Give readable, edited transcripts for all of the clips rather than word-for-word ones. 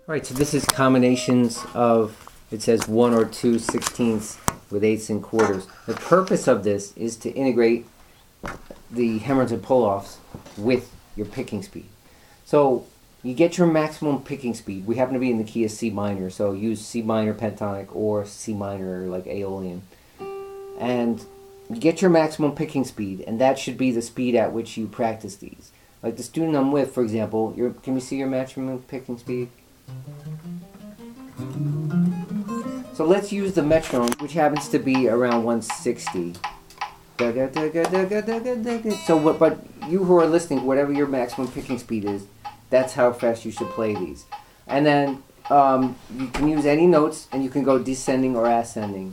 All right, so this is combinations of, it says 1 or 2 sixteenths with eighths and quarters. The purpose of this is to integrate the hammer-ons and pull-offs with your picking speed. So you get your maximum picking speed. We happen to be in the key of C minor, so use C minor pentatonic or C minor like Aeolian. And you get your maximum picking speed, and that should be the speed at which you practice these. Like the student I'm with, for example, can you see your maximum picking speed? So let's use the metronome, which happens to be around 160. So, but you who are listening, whatever your maximum picking speed is, that's how fast you should play these. And then you can use any notes, and you can go descending or ascending.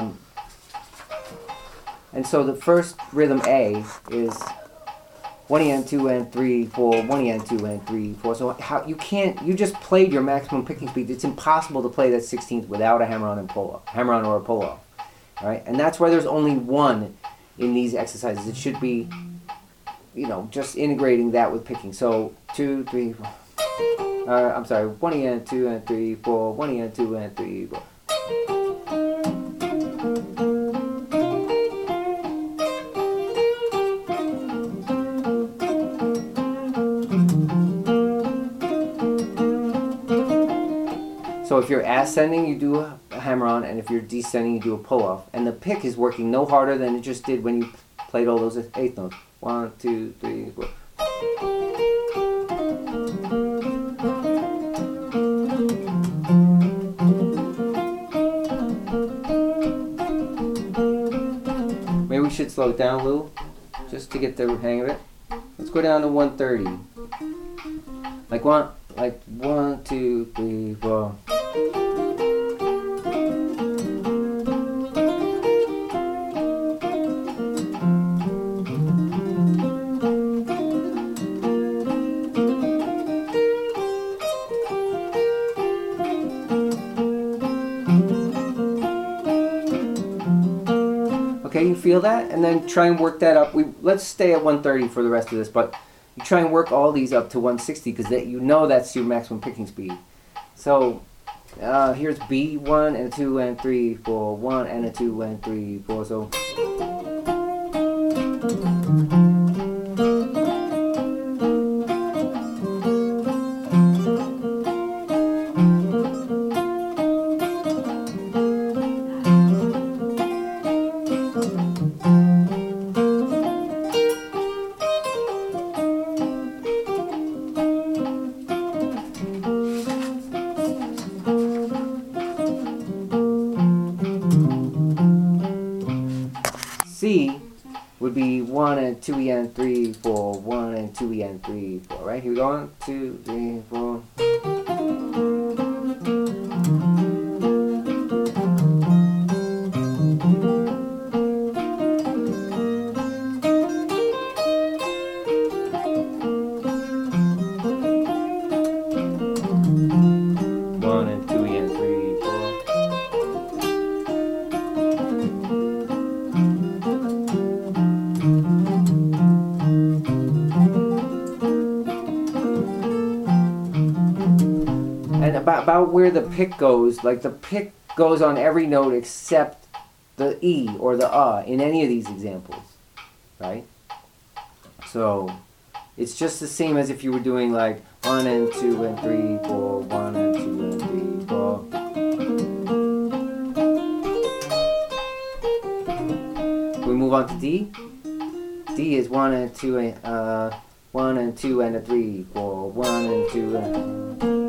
And so the first rhythm A is 1 and 2 and 3 4 1 and 2 and 3 4. So how you just played your maximum picking speed. It's impossible to play that 16th without a hammer-on and pull-off, hammer-on or a pull-off. All right, and that's why there's only one in these exercises. It should be, just integrating that with picking. So 2 3 4. 1 and 2 and 3 4 1 and 2 and 3 4. So if you're ascending, you do a hammer-on, and if you're descending, you do a pull-off. And the pick is working no harder than it just did when you played all those eighth notes. 1 2 3 4. Maybe we should slow it down a little, just to get the hang of it. Let's go down to 130. Like 1 2 3 4. Okay, you feel that? And then try and work that up. Let's stay at 130 for the rest of this, but you try and work all these up to 160 because that's your maximum picking speed. So here's B, 1 and 2 and 3 4 1 and a 2 and 3 4. So C would be 1 and 2 and 3 4 1 and 2 and 3 4. Right, here we go. 1 2 3 4. And about where the pick goes, like the pick goes on every note except the E or the in any of these examples, right? So it's just the same as if you were doing like 1 and 2 and 3 4 1 and 2 and 3 4. We move on to D. D is 1 and 2 and 1 and 2 and a 3 4 1 and 2 and.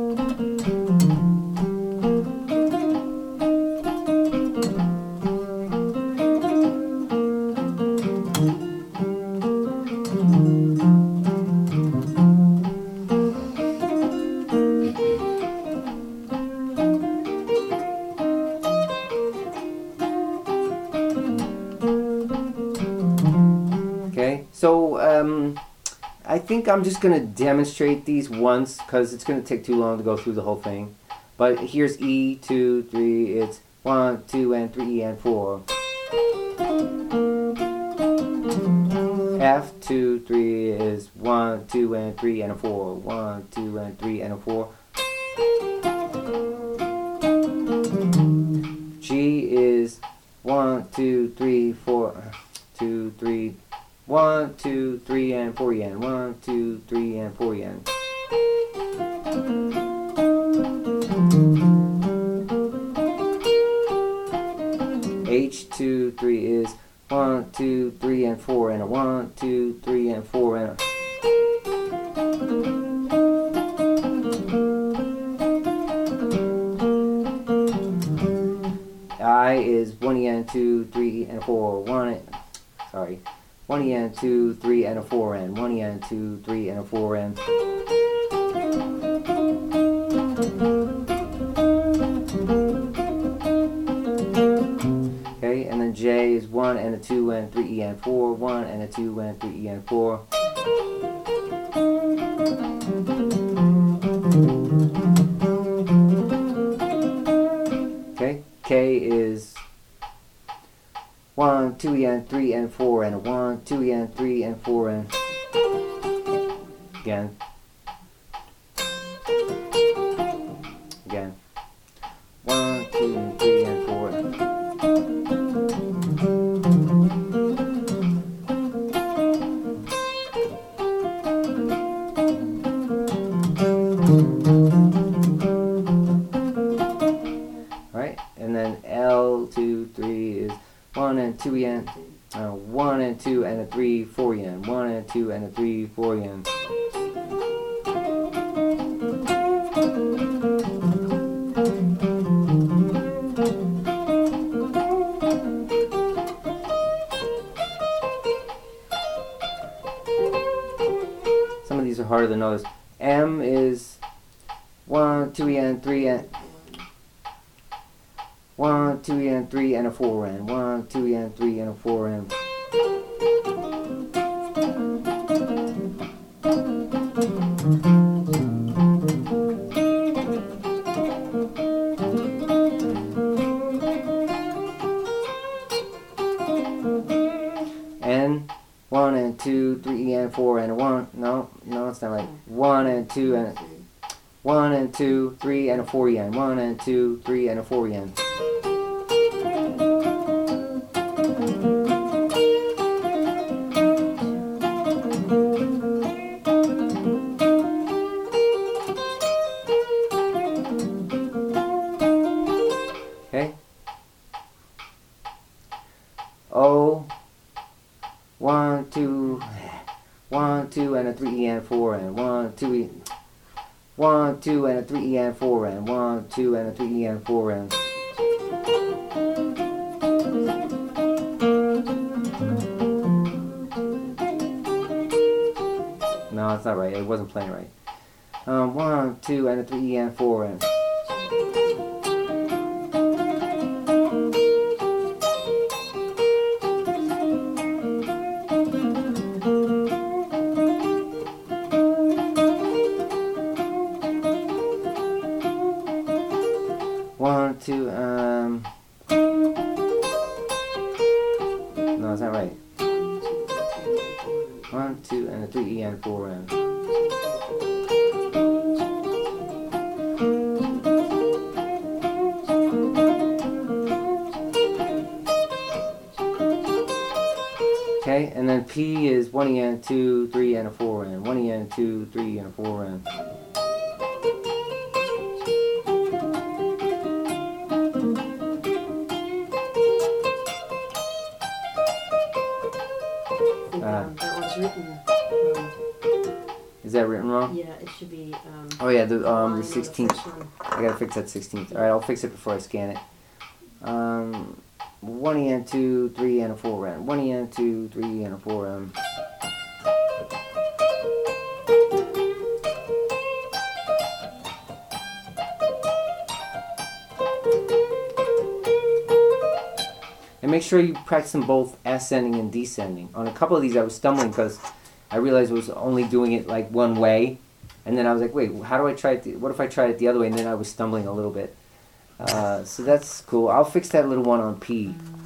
Okay, so I think I'm just going to demonstrate these once because it's going to take too long to go through the whole thing. But here's E, 2, 3, it's 1, 2, and 3, and 4. F, 2, 3 is 1, 2, and 3, and a 4. 1, 2, and 3, and a 4. 3, 4, 2, 3, 1, 2, 3, and 4 yen. 1, 2, 3, and 4 yen. H 2, 3 is 1, 2, 3, and 4, and a 1, 2, 3, and 4, and a I is 1 yen, 2, 3, and 4. 1 yen, 2, 3, and a 4 yen. 1 yen, 2, 3, and a 4 yen. Okay, and then J is 1 and a 2 and 3 yen 4. 1 and a 2 and 3 yen 4. Okay, K is 1, 2 yen, 3 and 4, and a 1, 2 yen, 3 and 4 and again. 1, 2, 3 and 4. Alright, and then L 2, 3 is 1 and 2 yen, 1 and 2 and a 3, 4 yen. 1 and 2 and a 3, 4 yen. Some of these are harder than others. M is 1, 2 yen, 3 yen. 1, 2 yen, 3 and a 4 yen. 1, 2 yen, 3 and a 4 yen. N 1 and 2, 3 and 4 and a 1. No, it's not right. 1 and 2 and 1 and 2, 3 and a 4 yen. 1 and 2, 3 and a 4 yen. Okay. O 1, 2, 1, 2 and a 3 and 4 and 1, 2, 1, 2 and a 3 and 4 and 1, 2 and a 3 and 4 and no, it's not right. It wasn't playing right. 1, 2 and a 3 and 4 and one, two, no, it's not right. 1, 2, and a 3 and 4 and okay, and then P is 1 yen, 2, 3 and a 4 and 1 yen, 2, 3 and a 4 and that one's written. is that written wrong? Yeah, it should be. Oh yeah, the line on 16th. first one. I gotta fix that 16th. All right, I'll fix it before I scan it. 1 yen, 2, 3 and a 4 and 1 yen, 2, 3 and a 4 and and make sure you practice them both ascending and descending. On a couple of these I was stumbling because I realized I was only doing it like one way, and then I was like, wait, how do I try it? What if I tried it the other way? And then I was stumbling a little bit. So that's cool. I'll fix that little one on P.